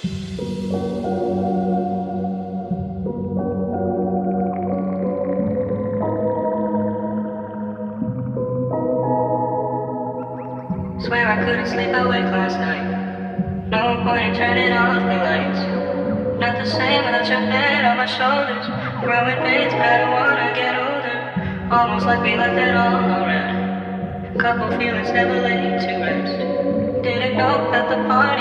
Swear I couldn't sleep awake last night. No point in turning off the lights. Not the same without your head on my shoulders. Growing pains, but I don't wanna get older. Almost like we left it all already. Couple feelings never laid to rest. Didn't know that the part